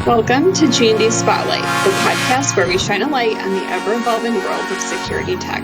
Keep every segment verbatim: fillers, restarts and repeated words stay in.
Welcome to G and D Spotlight, the podcast where we shine a light on the ever-evolving world of security tech.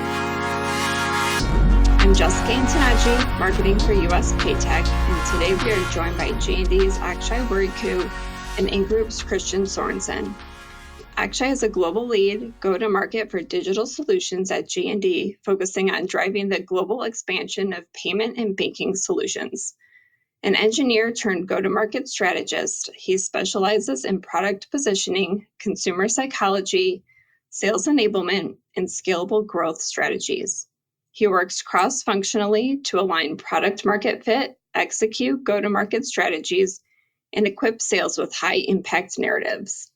I'm Jessica Antonacci, marketing for U S Paytech, and today we are joined by G and D's Akshay Worriku and Ingroup's Christian Sorensen. Akshay is a global lead go-to-market for digital solutions at G and D, focusing on driving the global expansion of payment and banking solutions. An engineer turned go-to-market strategist, he specializes in product positioning, consumer psychology, sales enablement, and scalable growth strategies. He works cross-functionally to align product market fit, execute go-to-market strategies, and equip sales with high-impact narratives.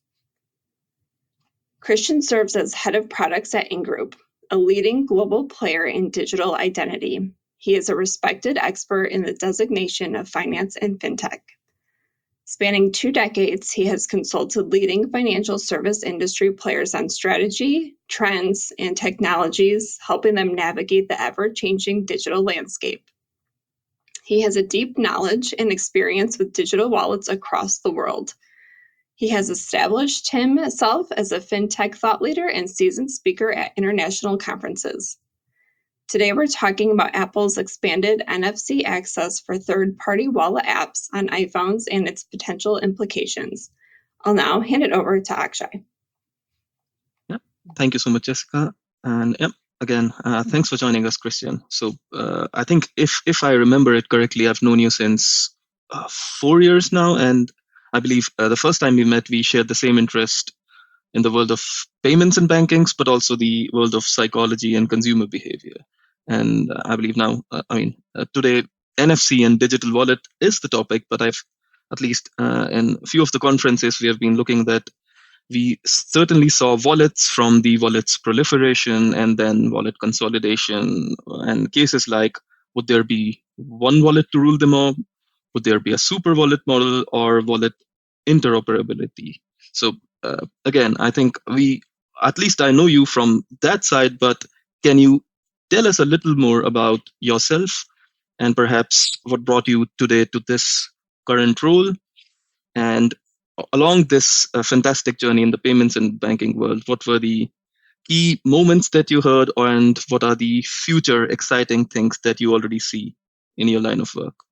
Christian serves as head of products at Ingroup, a leading global player in digital identity. He is a respected expert in the designation of finance and fintech. Spanning two decades, he has consulted leading financial service industry players on strategy, trends, and technologies, helping them navigate the ever-changing digital landscape. He has a deep knowledge and experience with digital wallets across the world. He has established himself as a fintech thought leader and seasoned speaker at international conferences. Today, we're talking about Apple's expanded N F C access for third-party wallet apps on iPhones and its potential implications. I'll now hand it over to Akshay. Yeah, thank you so much, Jessica. And yeah, again, uh, thanks for joining us, Christian. So uh, I think if if I remember it correctly, I've known you since uh, four years now, and I believe uh, the first time we met, we shared the same interest in the world of payments and bankings, but also the world of psychology and consumer behavior. And uh, I believe now, uh, I mean, uh, today, N F C and digital wallet is the topic, but I've, at least uh, in a few of the conferences, we have been looking that we certainly saw wallets from the wallets proliferation and then wallet consolidation and cases like, would there be one wallet to rule them all? Would there be a super wallet model or wallet interoperability? So uh, again, I think we, at least I know you from that side, but can you tell us a little more about yourself and perhaps what brought you today to this current role? And along this uh, fantastic journey in the payments and banking world, what were the key moments that you heard, and what are the future exciting things that you already see in your line of work?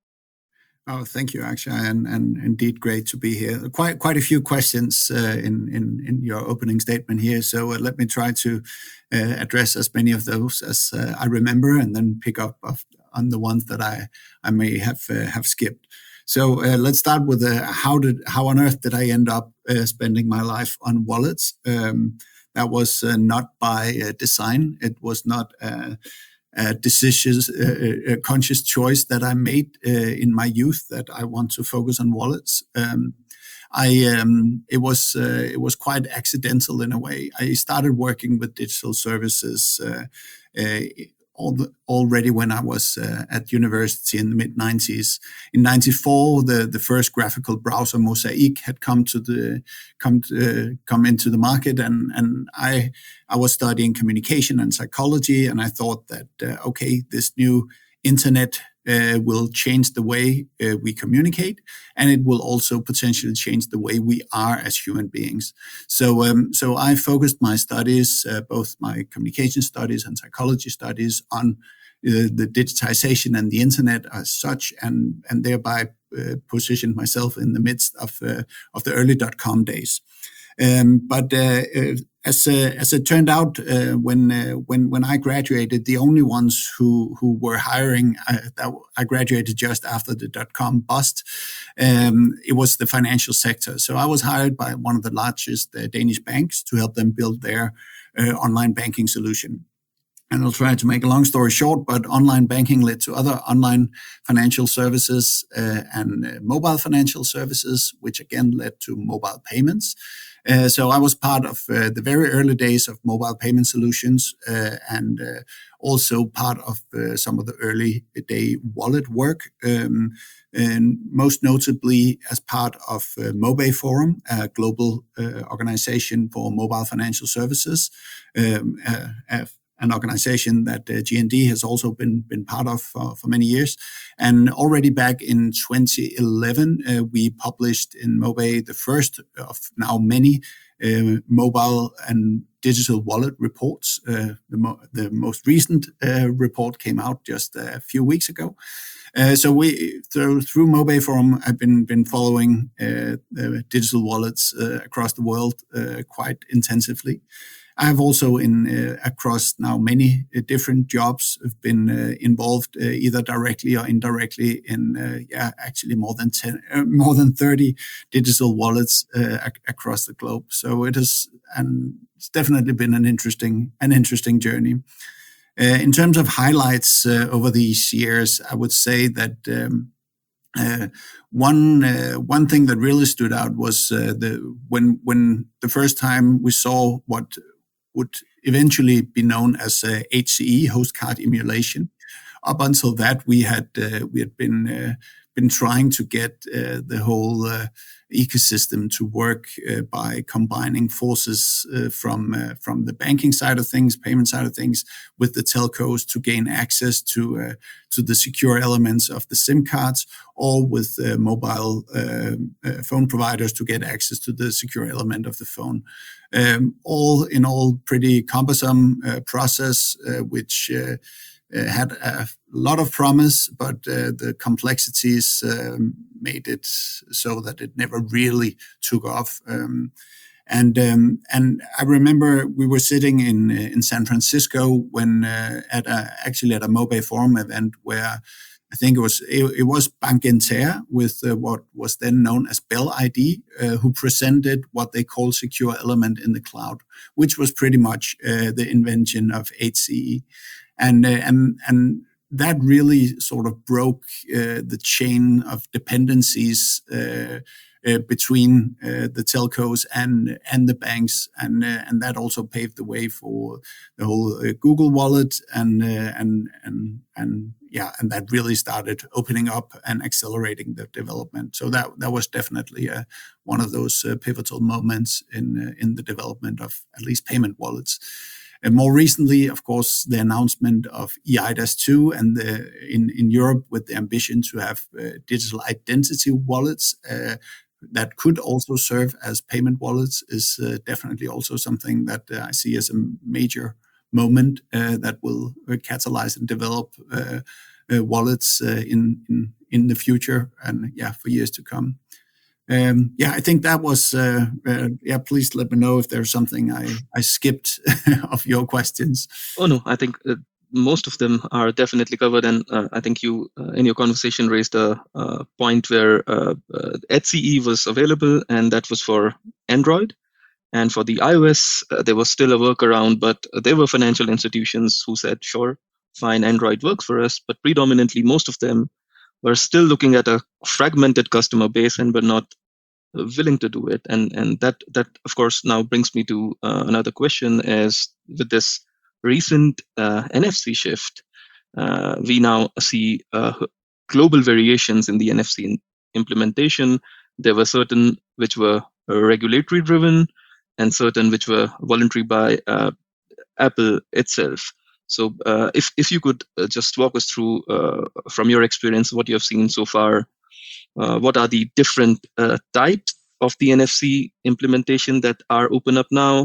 Oh, thank you, Akshay, and, and indeed great to be here. Quite quite a few questions uh, in, in in your opening statement here, so uh, let me try to uh, address as many of those as uh, I remember, and then pick up of, on the ones that I I may have uh, have skipped. So uh, let's start with uh, how did how on earth did I end up uh, spending my life on wallets? Um, that was uh, not by uh, design. It was not. Uh, Uh, decisions, uh, a conscious choice that I made uh, in my youth that I want to focus on wallets. Um, I um, it was uh, it was quite accidental in a way. I started working with digital services uh, uh, all the, already when I was uh, at university in the mid nineties. In ninety-four, the, the first graphical browser Mosaic had come to the come to, uh, come into the market, and and I I was studying communication and psychology, and I thought that uh, okay, this new internet uh, will change the way uh, we communicate, and it will also potentially change the way we are as human beings. So, um, so I focused my studies, uh, both my communication studies and psychology studies, on uh, the digitization and the internet as such, and and thereby uh, positioned myself in the midst of uh, of the early dot-com days. Um, but uh, uh, as uh, as it turned out, uh, when uh, when when I graduated, the only ones who who were hiring, uh, that I graduated just after the dot-com bust. Um, it was the financial sector. So I was hired by one of the largest uh, Danish banks to help them build their uh, online banking solution. And I'll try to make a long story short, but online banking led to other online financial services uh, and uh, mobile financial services, which again led to mobile payments. Uh, so I was part of uh, the very early days of mobile payment solutions uh, and uh, also part of uh, some of the early day wallet work. Um, and most notably as part of uh, MoBay Forum, a global uh, organization for mobile financial services. Um, uh, an organization that uh, G N D has also been been part of for, for many years. And already back in twenty eleven, uh, we published in MoBay the first of now many uh, mobile and digital wallet reports. Uh, the, mo- the most recent uh, report came out just a few weeks ago. Uh, so we through, through MoBay Forum, I've been been following uh, uh, digital wallets uh, across the world uh, quite intensively. I've also, in uh, across now many uh, different jobs, have been uh, involved uh, either directly or indirectly in uh, yeah actually more than ten, uh, more than thirty digital wallets uh, ac- across the globe. So it has, and it's definitely been an interesting an interesting journey. Uh, in terms of highlights uh, over these years, I would say that um, uh, one uh, one thing that really stood out was uh, the when when the first time we saw what would eventually be known as uh, H C E, host card emulation. Up until that, we had uh, we had been uh, been trying to get uh, the whole uh, ecosystem to work uh, by combining forces uh, from uh, from the banking side of things, payment side of things, with the telcos to gain access to uh, to the secure elements of the SIM cards, or with uh, mobile uh, uh, phone providers to get access to the secure element of the phone. Um, all in all, pretty cumbersome uh, process, uh, which uh, uh, had a lot of promise, but uh, the complexities um, made it so that it never really took off. Um, and um, and I remember we were sitting in in San Francisco when uh, at a, actually at a MoBay Forum event where I think it was it, it was Bank Inter with uh, what was then known as Bell I D, uh, who presented what they call secure element in the cloud, which was pretty much uh, the invention of H C E, and uh, and and that really sort of broke uh, the chain of dependencies uh, uh, between uh, the telcos and and the banks, and uh, and that also paved the way for the whole uh, Google Wallet, and uh, and and and yeah, and that really started opening up and accelerating the development. So that that was definitely uh, one of those uh, pivotal moments in uh, in the development of at least payment wallets. And more recently, of course, the announcement of E I D A S two and the, in, in Europe with the ambition to have uh, digital identity wallets uh, that could also serve as payment wallets is uh, definitely also something that uh, I see as a major moment uh, that will uh, catalyze and develop uh, uh, wallets uh, in, in in the future and yeah for years to come. Um, yeah, I think that was, uh, uh, yeah, please let me know if there's something I, I skipped of your questions. Oh, no, I think uh, most of them are definitely covered. And uh, I think you, uh, in your conversation, raised a, a point where uh, uh, H C E was available, and that was for Android. And for the iOS, uh, there was still a workaround, but there were financial institutions who said, sure, fine, Android works for us. But predominantly, most of them were still looking at a fragmented customer base and were not willing to do it. And and that that of course now brings me to uh, another question: is with this recent uh, N F C shift, uh, we now see uh, global variations in the N F C in implementation. There were certain which were regulatory driven, and certain which were voluntary by uh, Apple itself. So uh, if if you could uh, just walk us through uh, from your experience what you have seen so far. Uh, what are the different uh, types of the N F C implementation that are open up now,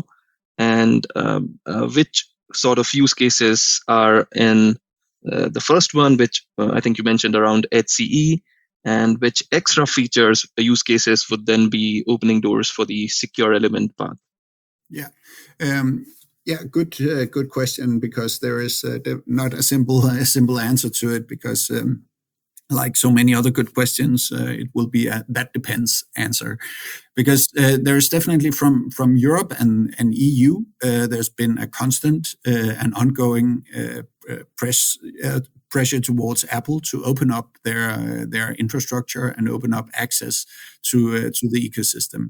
and um, uh, which sort of use cases are in uh, the first one, which uh, I think you mentioned around H C E, and which extra features, uh, use cases would then be opening doors for the secure element part? Yeah. Um, yeah, good, uh, good question, because there is uh, not a simple, a simple answer to it, because um, like so many other good questions, uh, it will be a that depends answer, because uh, there's definitely from from Europe and, and E U, uh, there's been a constant uh, and ongoing uh, press uh, pressure towards Apple to open up their uh, their infrastructure and open up access to uh, to the ecosystem.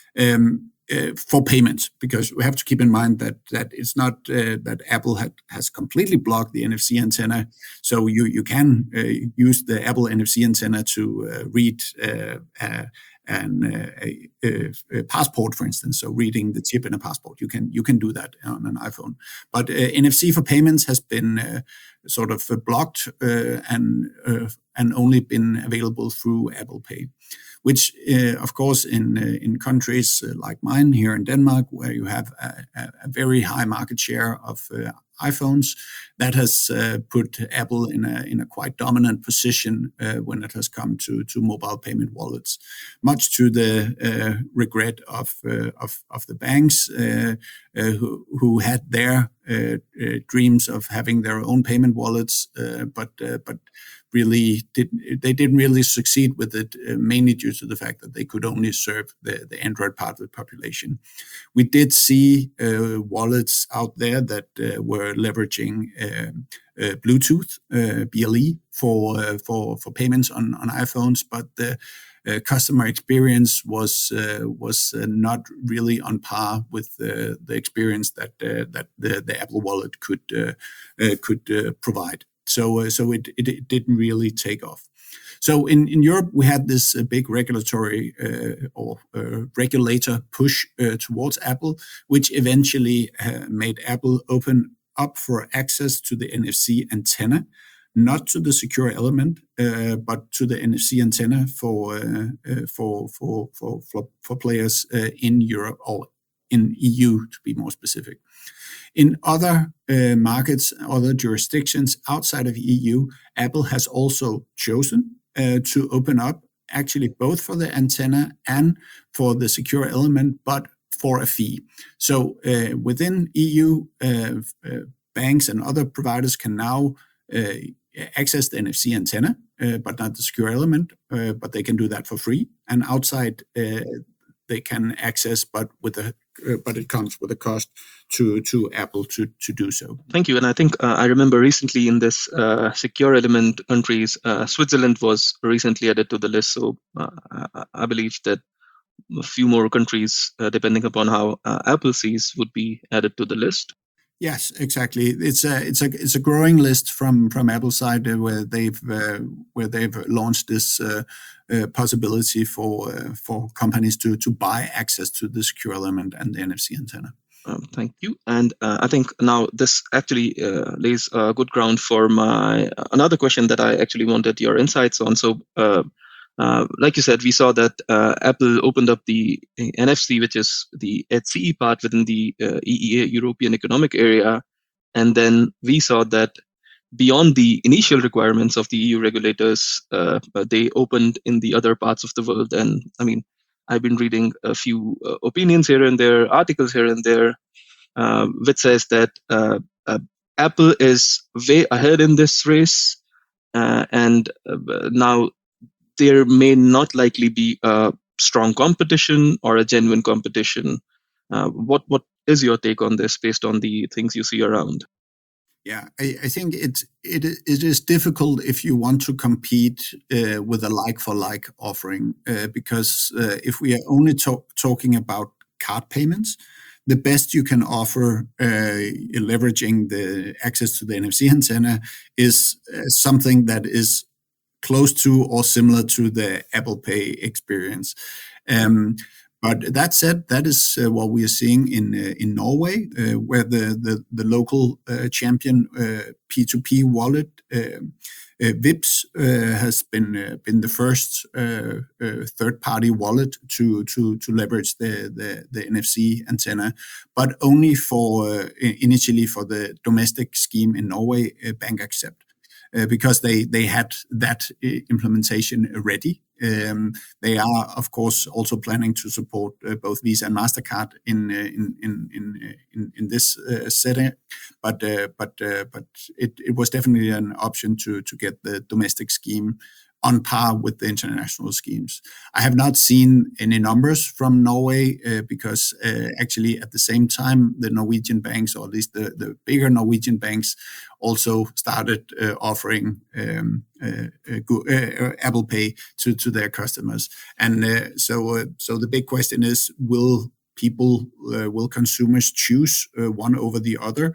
Um, Uh, for payment, because we have to keep in mind that that it's not uh, that Apple had, has completely blocked the N F C antenna. So you you can uh, use the Apple N F C antenna to uh, read uh, a, an uh, a, a, a passport, for instance. So reading the chip in a passport, you can you can do that on an iPhone. But uh, N F C for payments has been uh, sort of uh, blocked uh, and uh, and only been available through Apple Pay, which uh, of course in uh, in countries uh, like mine here in Denmark, where you have a, a very high market share of uh, iPhones, that has uh, put Apple in a in a quite dominant position uh, when it has come to to mobile payment wallets, much to the uh, regret of uh, of of the banks uh, uh, who who had their uh, uh, dreams of having their own payment wallets, uh, but uh, but really did they didn't really succeed with it, uh, mainly due to the fact that they could only serve the the Android part of the population. We did see uh, wallets out there that uh, were leveraging uh, uh, Bluetooth, uh, B L E, for uh, for for payments on on iPhones, but the uh, customer experience was uh, was uh, not really on par with uh, the experience that uh, that the, the Apple Wallet could uh, uh, could uh, provide. So uh, so it, it it didn't really take off. So in, in Europe, we had this uh, big regulatory uh, or uh, regulator push uh, towards Apple, which eventually uh, made Apple open up for access to the N F C antenna, not to the secure element, uh, but to the N F C antenna for uh, uh, for, for for for for players uh, in Europe or in E U, to be more specific. In other uh, markets, other jurisdictions outside of E U, Apple has also chosen uh, to open up, actually both for the antenna and for the secure element, but for a fee. So uh, within E U, uh, uh, banks and other providers can now uh, access the N F C antenna, uh, but not the secure element, uh, but they can do that for free. And outside, uh, they can access, but with a uh, but it comes with a cost to to Apple to to do so. Thank you. And I think uh, I remember recently in this uh, secure element countries, uh, Switzerland was recently added to the list. So uh, I, I believe that a few more countries, uh, depending upon how uh, Apple sees, would be added to the list. Yes, exactly. It's a it's a it's a growing list from from Apple's side uh, where they've uh, where they've launched this uh, uh, possibility for uh, for companies to to buy access to the secure element and the N F C antenna. Um, thank you. And uh, I think now this actually uh, lays a good ground for my uh, another question that I actually wanted your insights on. So, uh, uh, like you said, we saw that uh, Apple opened up the N F C, which is the H C E part within the uh, E E A, European Economic Area. And then we saw that beyond the initial requirements of the E U regulators, uh, they opened in the other parts of the world. And I mean, I've been reading a few uh, opinions here and there, articles here and there, uh, which says that uh, uh, Apple is way ahead in this race, uh, and uh, now there may not likely be a strong competition or a genuine competition. Uh, what what is your take on this, based on the things you see around? Yeah, I, I think it, it it is difficult if you want to compete uh, with a like-for-like offering, uh, because uh, if we are only to- talking about card payments, the best you can offer uh, leveraging the access to the N F C antenna is uh, something that is close to or similar to the Apple Pay experience. Um, But that said, that is uh, what we are seeing in uh, in Norway, uh, where the the, the local uh, champion uh, P two P wallet uh, uh, Vipps uh, has been uh, been the first uh, uh, third party wallet to to to leverage the the, the N F C antenna, but only for uh, initially for the domestic scheme in Norway, uh, Bank Accept. Uh, because they, they had that uh, implementation ready. Um, they are, of course, also planning to support uh, both Visa and MasterCard in uh, in in in in, in this uh, setting, but uh, but uh, but it, it was definitely an option to to get the domestic scheme on par with the international schemes. I have not seen any numbers from Norway uh, because uh, actually at the same time, the Norwegian banks, or at least the, the bigger Norwegian banks, also started uh, offering um, uh, uh, uh, Apple Pay to, to their customers. And uh, so, uh, so the big question is, will people, uh, will consumers choose uh, one over the other?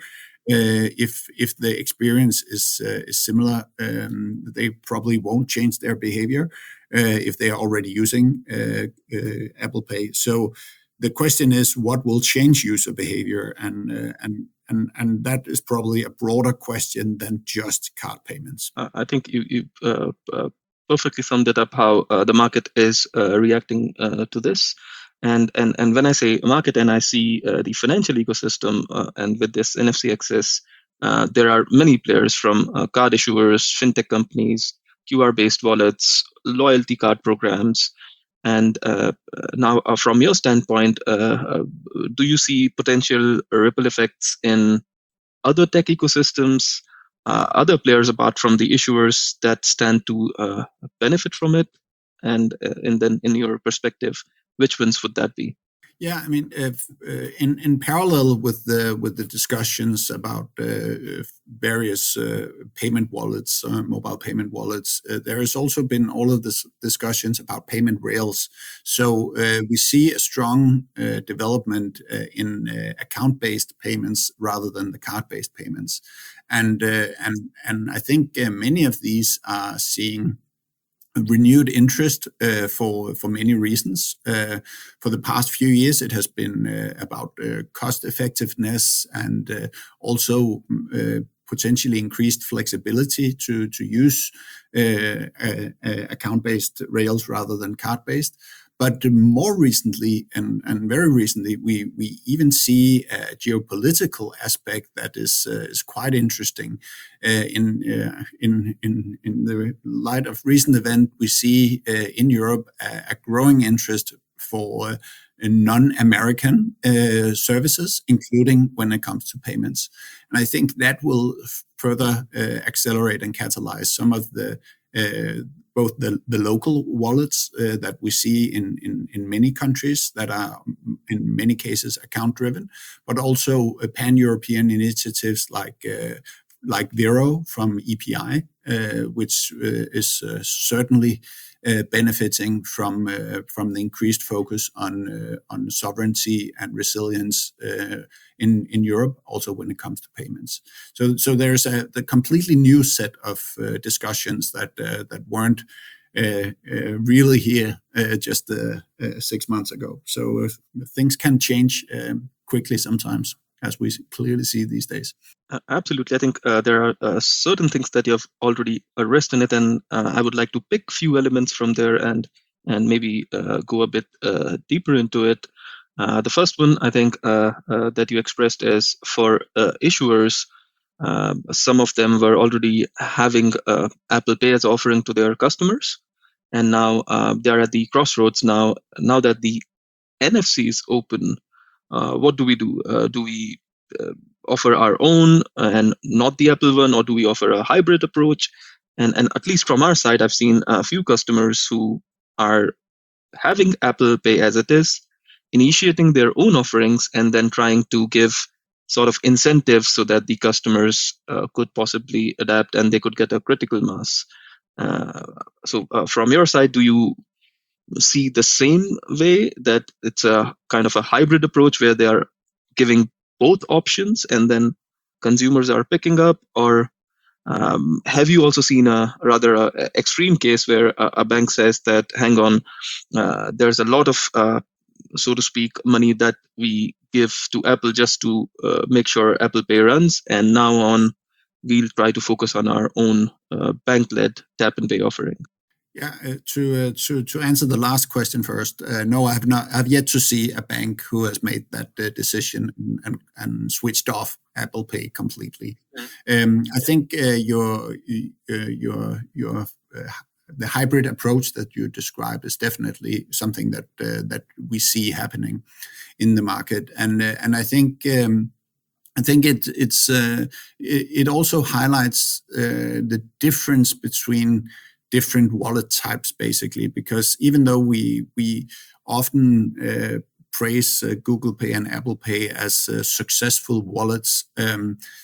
Uh, if if the experience is uh, is similar, um, they probably won't change their behavior uh, if they are already using uh, uh, Apple Pay. So the question is, what will change user behavior, and uh, and and and that is probably a broader question than just card payments. Uh, I think you you uh, uh, perfectly summed it up how uh, the market is uh, reacting uh, to this. And and and when I say market, and I see uh, the financial ecosystem, uh, and with this N F C access, uh, there are many players from uh, card issuers, fintech companies, Q R-based wallets, loyalty card programs. And uh, now, uh, from your standpoint, uh, uh, do you see potential ripple effects in other tech ecosystems, uh, other players apart from the issuers that stand to uh, benefit from it? And uh, and then, in your perspective, which ones would that be? Yeah, I mean, if, uh, in in parallel with the with the discussions about uh, various uh, payment wallets, uh, mobile payment wallets, uh, there has also been all of this discussions about payment rails. So uh, we see a strong uh, development uh, in uh, account-based payments rather than the card-based payments, and uh, and and I think uh, many of these are seeing renewed interest uh, for for many reasons. Uh, for the past few years, it has been uh, about uh, cost effectiveness and uh, also uh, potentially increased flexibility to to use uh, uh, uh, account-based rails rather than card-based. But more recently, and, and very recently, we, we even see a geopolitical aspect that is uh, is quite interesting. Uh, in uh, in in in the light of recent event, we see uh, in Europe a, a growing interest for uh, non-American uh, services, including when it comes to payments. And I think that will further uh, accelerate and catalyze some of the uh, both the, the local wallets uh, that we see in, in, in many countries that are in many cases account driven, but also uh, pan-European initiatives like uh, like Vero from E P I, uh, which uh, is uh, certainly uh, benefiting from uh, from the increased focus on uh, on sovereignty and resilience uh, in in Europe, also when it comes to payments. So so there's a the completely new set of uh, discussions that uh, that weren't uh, uh, really here uh, just uh, uh, six months ago. So uh, things can change um, quickly sometimes, as we clearly see these days. Uh, absolutely. I think uh, there are uh, certain things that you have already addressed in it, and uh, I would like to pick few elements from there and and maybe uh, go a bit uh, deeper into it. Uh, the first one, I think, uh, uh, that you expressed is for uh, issuers. Uh, some of them were already having uh, Apple Pay as offering to their customers, and now uh, they are at the crossroads. Now, now that the N F C is open, uh, what do we do? Uh, do we uh, offer our own and not the Apple one, or do we offer a hybrid approach? And and at least from our side, I've seen a few customers who are having Apple Pay as it is, initiating their own offerings, and then trying to give sort of incentives so that the customers uh, could possibly adapt and they could get a critical mass. Uh, so uh, from your side, do you see the same way, that it's a kind of a hybrid approach where they are giving both options and then consumers are picking up? Or um, have you also seen a rather uh, extreme case where a, a bank says that, hang on, uh, there's a lot of, uh, so to speak, money that we give to Apple just to uh, make sure Apple Pay runs, and now on, we'll try to focus on our own uh, bank-led tap and pay offering? Yeah, uh, to uh, to to answer the last question first, uh, no, I have not. I've yet to see a bank who has made that uh, decision and and switched off Apple Pay completely. Mm. Um, I think uh, your uh, your your uh, the hybrid approach that you described is definitely something that uh, that we see happening in the market, and uh, and I think. Um, I think it it's uh, it, it also highlights uh, the difference between different wallet types, basically, because even though we we often uh, praise uh, Google Pay and Apple Pay as uh, successful wallets, um,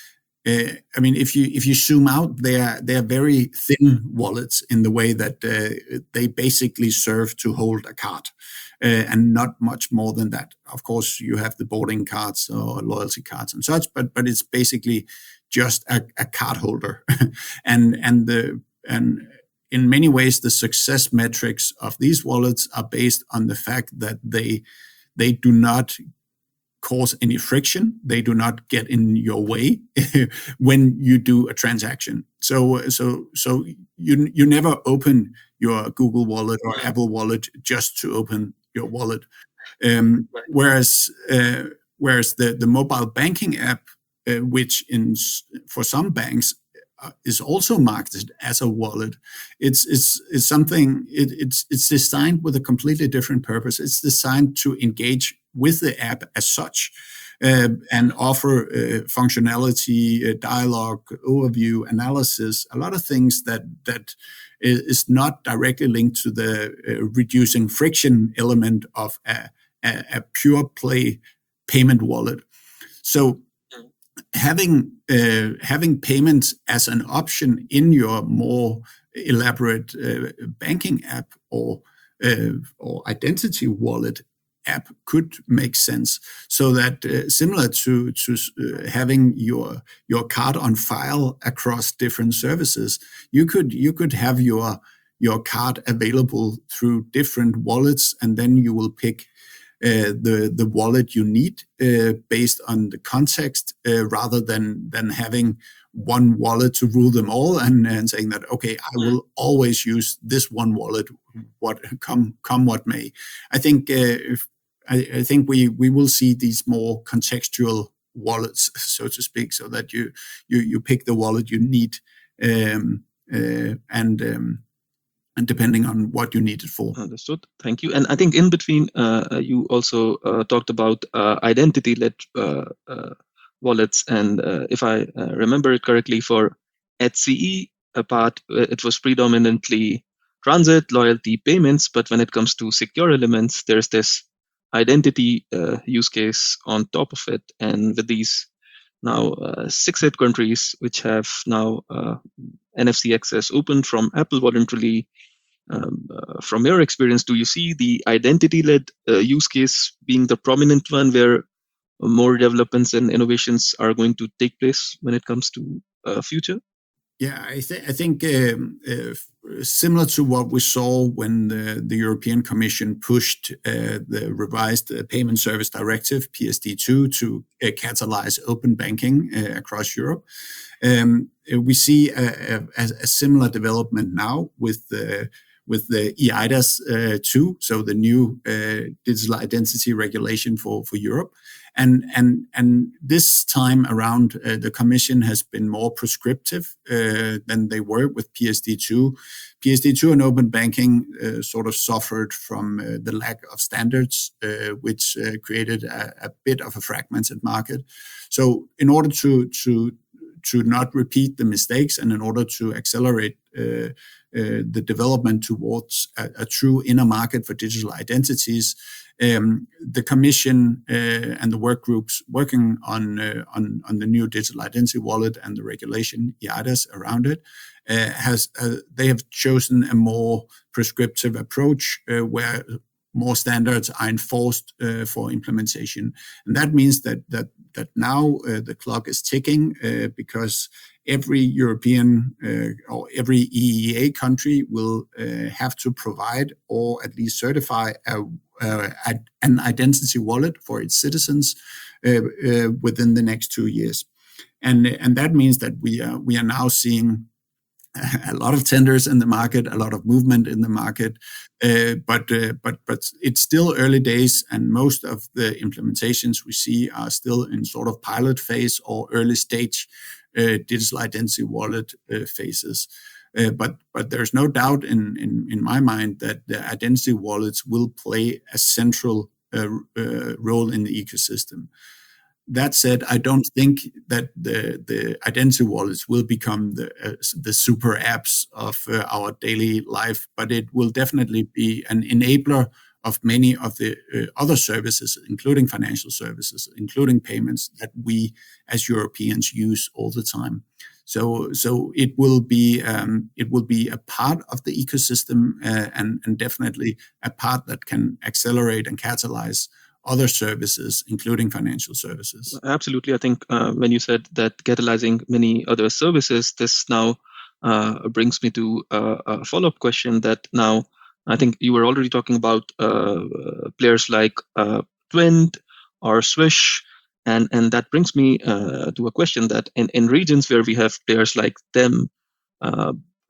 uh, I mean, if you if you zoom out, they are they are very thin wallets in the way that uh, they basically serve to hold a card, uh, and not much more than that. Of course, you have the boarding cards or loyalty cards and such, but but it's basically just a, a card holder, and and the and in many ways the success metrics of these wallets are based on the fact that they they do not cause any friction. They do not get in your way when you do a transaction. So, so, so you you never open your Google Wallet or Apple Wallet just to open your wallet. Um, whereas, uh, whereas the the mobile banking app, uh, which in for some banks uh, is also marketed as a wallet, it's it's it's something. It, it's it's designed with a completely different purpose. It's designed to engage with the app as such, uh, and offer uh, functionality, uh, dialogue, overview, analysis, a lot of things that that is not directly linked to the uh, reducing friction element of a, a, a pure play payment wallet. So having uh, having payments as an option in your more elaborate uh, banking app or uh, or identity wallet app could make sense, so that uh, similar to to uh, having your your card on file across different services, you could you could have your your card available through different wallets, and then you will pick uh, the the wallet you need uh, based on the context, uh, rather than than having one wallet to rule them all, and, and saying that, okay, I will always use this one wallet, what come come what may. I think uh, if, I, I think we we will see these more contextual wallets, so to speak, so that you you you pick the wallet you need, um, uh, and um, and depending on what you need it for. Understood. Thank you. And I think in between, uh, you also uh, talked about uh, identity-led uh, uh, wallets, and uh, if I uh, remember it correctly, for H C E a part, uh, it was predominantly transit, loyalty, payments, but when it comes to secure elements, there's this identity uh, use case on top of it. And with these now uh, six, eight countries which have now uh, N F C access open from Apple voluntarily, um, uh, from your experience, do you see the identity-led uh, use case being the prominent one where more developments and innovations are going to take place when it comes to uh, future? Yeah, I, th- I think um, uh, similar to what we saw when the, the European Commission pushed uh, the revised uh, Payment Service Directive, P S D two, to uh, catalyze open banking uh, across Europe. Um, we see a, a, a similar development now with the with the eIDAS uh, two, so the new uh, digital identity regulation for, for Europe. And and and this time around, uh, the Commission has been more prescriptive uh, than they were with P S D two. P S D two and open banking uh, sort of suffered from uh, the lack of standards, uh, which uh, created a, a bit of a fragmented market. So in order to to to not repeat the mistakes, and in order to accelerate uh, uh, the development towards a, a true inner market for digital identities, um, the Commission uh, and the work groups working on, uh, on on the new digital identity wallet and the regulation eIDAS around it uh, has uh, they have chosen a more prescriptive approach uh, where more standards are enforced uh, for implementation, and that means that that that now uh, the clock is ticking uh, because every European uh, or every E E A country will uh, have to provide or at least certify a, uh, an identity wallet for its citizens uh, uh, within the next two years, and and that means that we are we are now seeing a lot of tenders in the market, a lot of movement in the market, uh, but uh, but but it's still early days, and most of the implementations we see are still in sort of pilot phase or early stage uh, digital identity wallet uh, phases. Uh, but but there's no doubt in, in in my mind that the identity wallets will play a central uh, uh, role in the ecosystem. That said, I don't think that the, the identity wallets will become the uh, the super apps of uh, our daily life, but it will definitely be an enabler of many of the uh, other services, including financial services, including payments that we as Europeans use all the time. So, so it will be um, it will be a part of the ecosystem, uh, and and definitely a part that can accelerate and catalyze other services, including financial services. Absolutely, I think uh, when you said that catalyzing many other services, this now uh, brings me to uh, a follow-up question. That now I think you were already talking about uh, players like uh, Twint or Swish. And and that brings me uh, to a question that in, in regions where we have players like them, uh,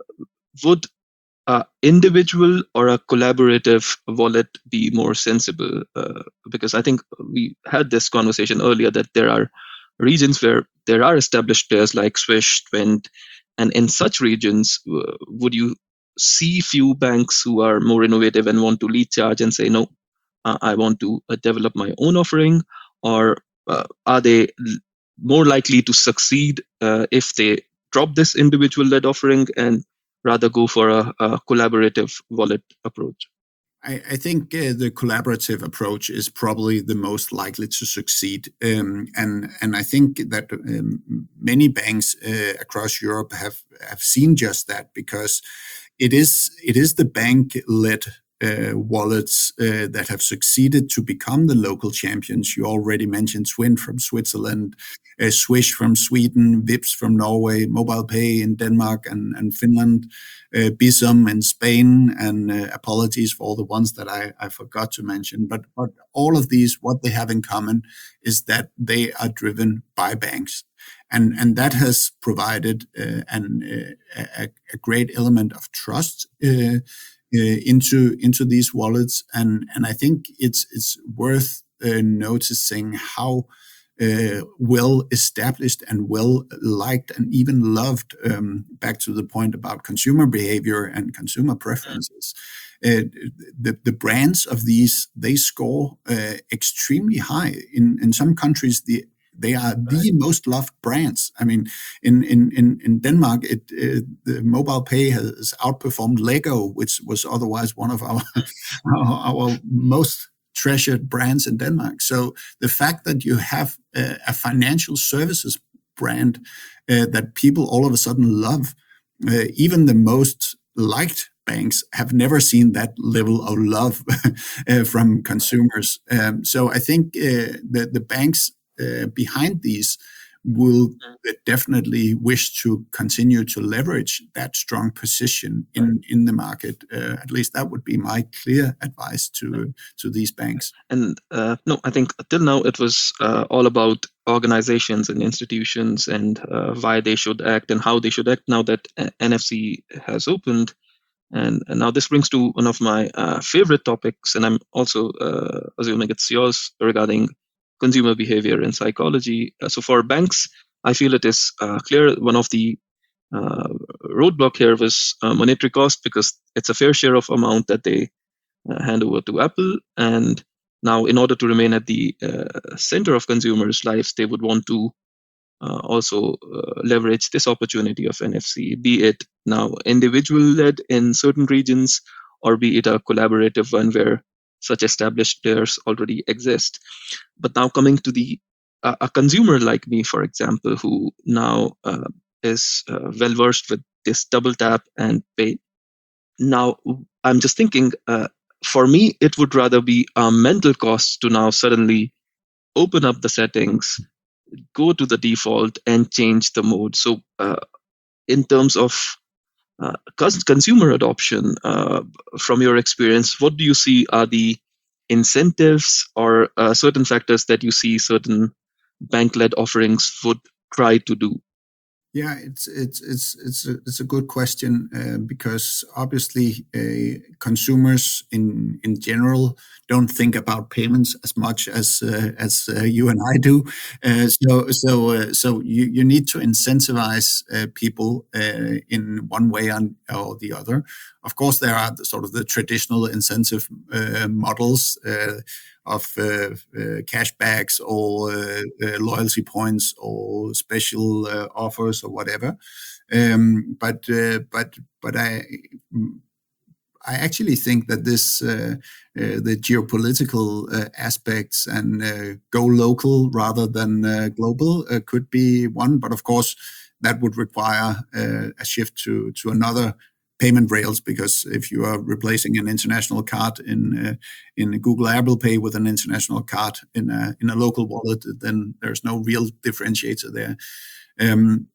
would an individual or a collaborative wallet be more sensible? Uh, because I think we had this conversation earlier that there are regions where there are established players like Swish, Twint, and in such regions, uh, would you see few banks who are more innovative and want to lead charge and say, no, uh, I want to uh, develop my own offering? Or uh, are they l- more likely to succeed uh, if they drop this individual-led offering and rather go for a, a collaborative wallet approach? I, I think uh, the collaborative approach is probably the most likely to succeed, um, and and I think that um, many banks uh, across Europe have have seen just that, because it is it is the bank-led uh, wallets uh, that have succeeded to become the local champions. You already mentioned Twint from Switzerland, uh, Swish from Sweden, Vipps from Norway, MobilePay in Denmark and, and Finland, uh, Bizum in Spain, and uh, apologies for all the ones that I, I forgot to mention. But, but all of these, what they have in common is that they are driven by banks. And, and that has provided uh, an, uh, a, a great element of trust uh, uh, into into these wallets, and and I think it's it's worth uh, noticing how uh, well established and well liked and even loved. Um, back to the point about consumer behavior and consumer preferences, uh, the the brands of these, they score uh, extremely high in in some countries. The They are the most loved brands. I mean, in in in, in Denmark, it uh, the MobilePay has outperformed Lego, which was otherwise one of our our, our most treasured brands in Denmark. So the fact that you have a, a financial services brand uh, that people all of a sudden love, uh, even the most liked banks have never seen that level of love uh, from consumers. Um, so I think uh, the the banks Uh, behind these will definitely wish to continue to leverage that strong position in, in the market. Uh, at least that would be my clear advice to to these banks. And uh, no, I think till now it was uh, all about organizations and institutions and uh, why they should act and how they should act now that uh, N F C has opened. And, and now this brings to one of my uh, favorite topics, and I'm also uh, assuming it's yours, regarding consumer behavior and psychology. Uh, so for banks, I feel it is uh, clear one of the uh, roadblock here was uh, monetary cost, because it's a fair share of amount that they uh, hand over to Apple. And now, in order to remain at the uh, center of consumers' lives, they would want to uh, also uh, leverage this opportunity of N F C, be it now individual-led in certain regions, or be it a collaborative one where such established players already exist. But now coming to the uh, a consumer like me, for example, who now uh, is uh, well versed with this double tap and pay. Now I'm just thinking, uh, for me, it would rather be a mental cost to now suddenly open up the settings, go to the default, and change the mode. So uh, in terms of Uh, consumer adoption, uh, from your experience, what do you see are the incentives or uh, certain factors that you see certain bank-led offerings would try to do? Yeah, it's it's it's it's a, it's a good question, uh, because obviously uh, consumers in in general don't think about payments as much as uh, as uh, you and I do. Uh, so so uh, so you, you need to incentivize uh, people uh, in one way or the other. Of course, there are the, sort of the traditional incentive uh, models uh, of uh, uh, cashbacks or uh, uh, loyalty points or special uh, offers or whatever. Um, but uh, but but I I actually think that this uh, uh, the geopolitical uh, aspects and uh, go local rather than uh, global uh, could be one, but of course that would require uh, a shift to to another payment rails, because if you are replacing an international card in uh, in Google Apple Pay with an international card in a in a local wallet, then there's no real differentiator there. Um,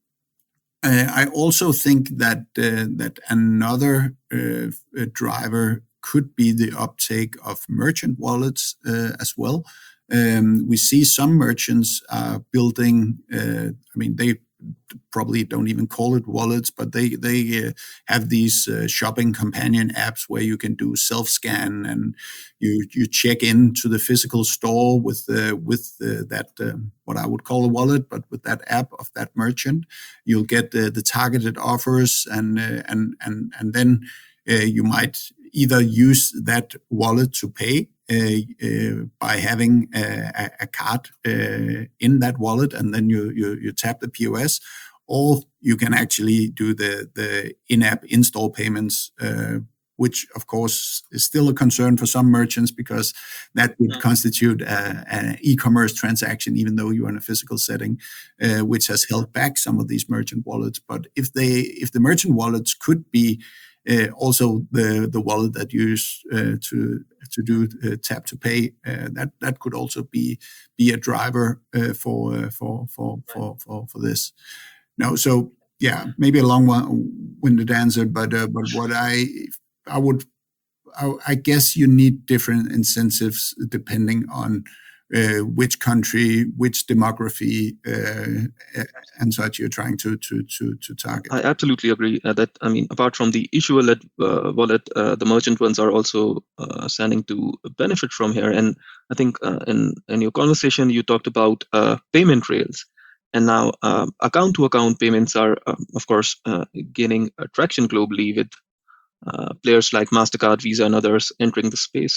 uh, I also think that uh, that another uh, driver could be the uptake of merchant wallets uh, as well. Um, we see some merchants are building. Uh, I mean, they probably don't even call it wallets, but they they uh, have these uh, shopping companion apps where you can do self scan and you you check into the physical store with uh, with uh, that um, what I would call a wallet, but with that app of that merchant, you'll get uh, the targeted offers, and uh, and and and then uh, you might either use that wallet to pay Uh, uh, by having a, a card uh, in that wallet, and then you, you you tap the P O S, or you can actually do the the in-app in-store payments, uh, which of course is still a concern for some merchants, because that would yeah. constitute an e-commerce transaction, even though you're in a physical setting, uh, which has held back some of these merchant wallets. But if they if the merchant wallets could be Uh, also the the wallet that you use uh, to to do uh, tap to pay, uh, that that could also be be a driver uh, for, uh, for for for for for this. No, so yeah, maybe a long-winded answer, but uh, but what I I would I, I guess you need different incentives depending on Uh, which country, which demography, uh, and such you're trying to to to to target. I absolutely agree uh, that I mean, apart from the issuer-led uh, wallet, uh, the merchant ones are also uh, standing to benefit from here. And I think uh, in in your conversation you talked about uh, payment rails, and now uh, account-to-account payments are, uh, of course, uh, gaining traction globally with uh, players like Mastercard, Visa, and others entering the space.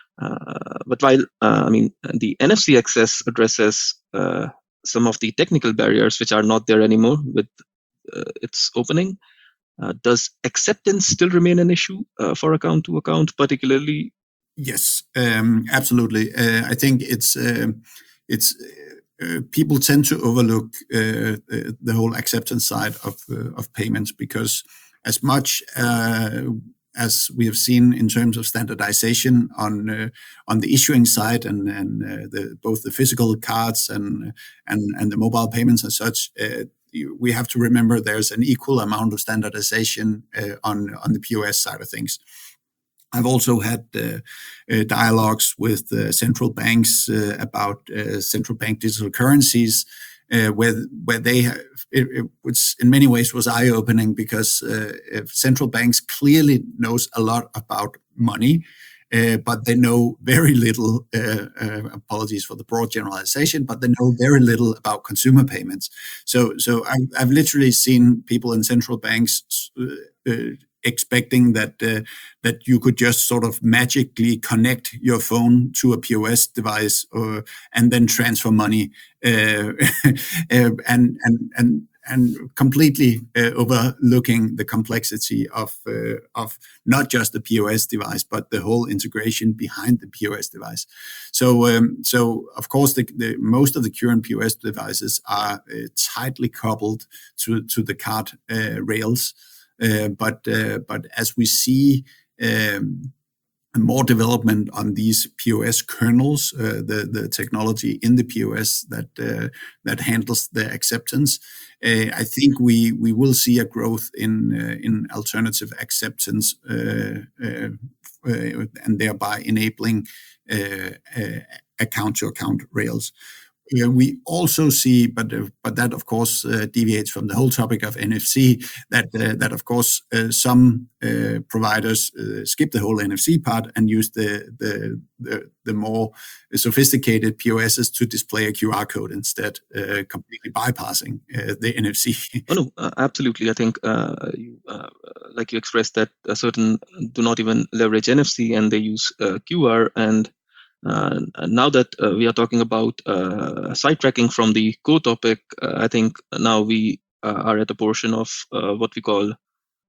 Uh, but while uh, I mean the N F C access addresses uh, some of the technical barriers which are not there anymore with uh, its opening, uh, does acceptance still remain an issue uh, for account to account, particularly? Yes, um, absolutely. Uh, I think it's uh, it's uh, people tend to overlook uh, the whole acceptance side of uh, of payments, because as much uh, as we have seen in terms of standardization on uh, on the issuing side and and uh, the, both the physical cards and and and the mobile payments and such, uh, you, we have to remember there's an equal amount of standardization uh, on on the P O S side of things. I've also had uh, uh, dialogues with uh, central banks uh, about uh, central bank digital currencies, uh, where where they have, it, it, which in many ways was eye-opening, because uh, if central banks clearly knows a lot about money, uh, but they know very little. Uh, uh, apologies for the broad generalization, but they know very little about consumer payments. So, so I've, I've literally seen people in central banks Uh, uh, expecting that uh, that you could just sort of magically connect your phone to a P O S device uh, and then transfer money, uh, uh, and and and and completely uh, overlooking the complexity of uh, of not just the P O S device, but the whole integration behind the P O S device. So um, so of course the, the most of the current P O S devices are uh, tightly coupled to to the card uh, rails. Uh, but uh, but as we see um, more development on these P O S kernels, uh, the the technology in the P O S that uh, that handles the acceptance, uh, I think we we will see a growth in uh, in alternative acceptance, uh, uh, uh, and thereby enabling uh, uh, account-to-account rails. Uh, we also see, but uh, but that of course uh, deviates from the whole topic of N F C. That uh, that of course uh, some uh, providers uh, skip the whole N F C part and use the the the, the more sophisticated P O Ss to display a Q R code instead, uh, completely bypassing uh, the N F C. Oh no, uh, absolutely. I think uh, you, uh, like you expressed that uh, certain do not even leverage N F C and they use uh, Q R. And Uh, now that uh, we are talking about uh, side tracking from the core topic, uh, I think now we uh, are at a portion of uh, what we call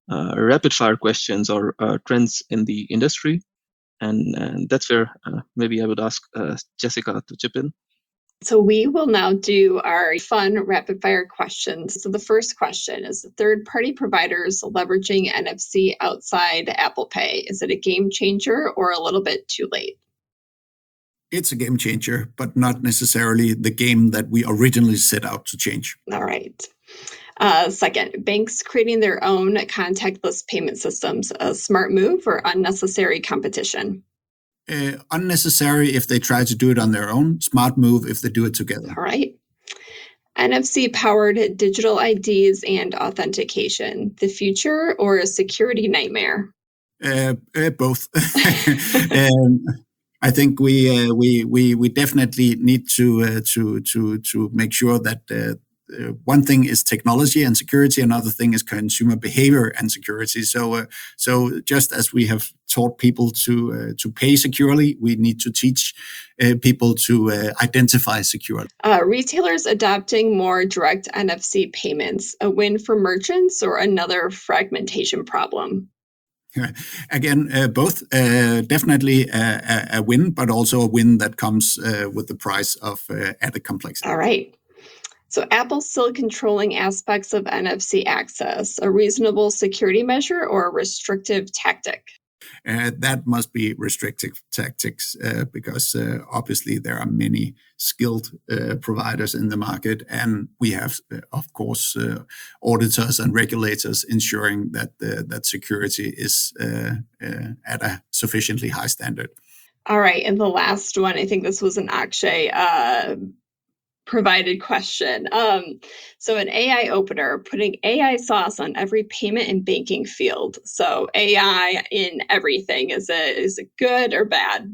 uh, rapid fire questions or uh, trends in the industry. And, and that's where uh, maybe I would ask uh, Jessica to chip in. So we will now do our fun rapid fire questions. So the first question is, third-party providers leveraging N F C outside Apple Pay. Is it a game changer or a little bit too late? It's a game changer, but not necessarily the game that we originally set out to change. All right. Uh, second, banks creating their own contactless payment systems, a smart move or unnecessary competition? Uh, unnecessary if they try to do it on their own. Smart move if they do it together. All right. N F C-powered digital I Ds and authentication, the future or a security nightmare? Uh, uh, both. um, I think we uh, we we we definitely need to uh, to to to make sure that uh, uh, one thing is technology and security, another thing is consumer behavior and security. So uh, so just as we have taught people to uh, to pay securely, we need to teach uh, people to uh, identify securely. Uh, retailers adopting more direct N F C payments, a win for merchants or another fragmentation problem? Again, uh, both uh, definitely a, a win, but also a win that comes uh, with the price of uh, added complexity. All right. So Apple's still controlling aspects of N F C access, a reasonable security measure or a restrictive tactic? Uh, that must be restrictive tactics uh, because uh, obviously there are many skilled uh, providers in the market, and we have, uh, of course, uh, auditors and regulators ensuring that uh, that security is uh, uh, at a sufficiently high standard. All right, and the last one, I think this was an Akshay uh, provided question. Um, so an A I opener, putting A I sauce on every payment and banking field. So A I in everything, is it is it good or bad?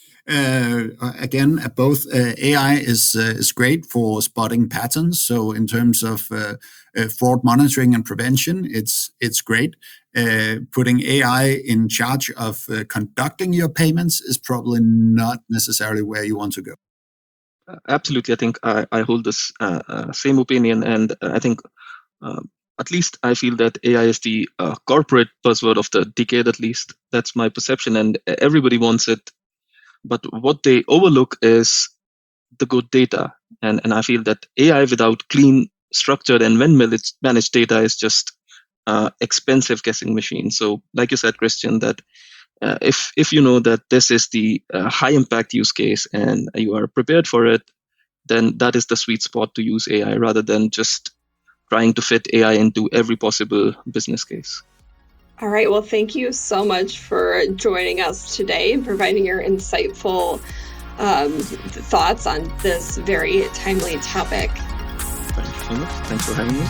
Uh, again, uh, both uh, A I is uh, is great for spotting patterns. So in terms of uh, uh, fraud monitoring and prevention, it's it's great. Uh, putting A I in charge of uh, conducting your payments is probably not necessarily where you want to go. Absolutely, I think I, I hold this uh, uh, same opinion, and I think uh, at least I feel that A I is the uh, corporate buzzword of the decade. At least that's my perception, and everybody wants it. But what they overlook is the good data, and and I feel that A I without clean, structured, and well-managed managed data is just uh, expensive guessing machine. So, like you said, Christian, that Uh, if if you know that this is the uh, high impact use case and you are prepared for it, then that is the sweet spot to use A I rather than just trying to fit A I into every possible business case. All right. Well, thank you so much for joining us today and providing your insightful um, thoughts on this very timely topic. Thank you so much. Thanks for having me.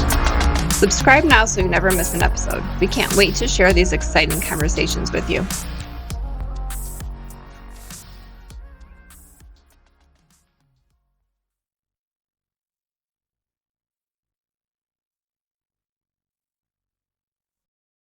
Subscribe now so you never miss an episode. We can't wait to share these exciting conversations with you.